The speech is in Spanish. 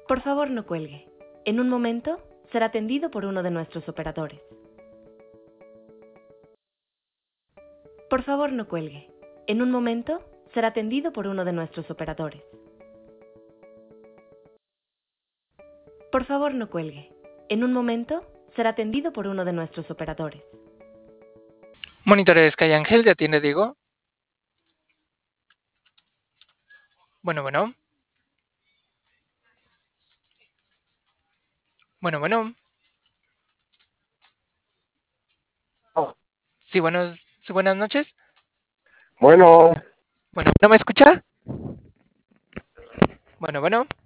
Por favor, no cuelgue. En un momento será atendido por uno de nuestros operadores. Por favor, no cuelgue. En un momento será atendido por uno de nuestros operadores. Por favor, no cuelgue. En un momento será atendido por uno de nuestros operadores. Monitores Calle Ángel, ¿te atiende Diego? Bueno, bueno. Bueno, bueno. Sí, buenas noches. Bueno, Bueno, ¿no me escucha? Bueno, bueno.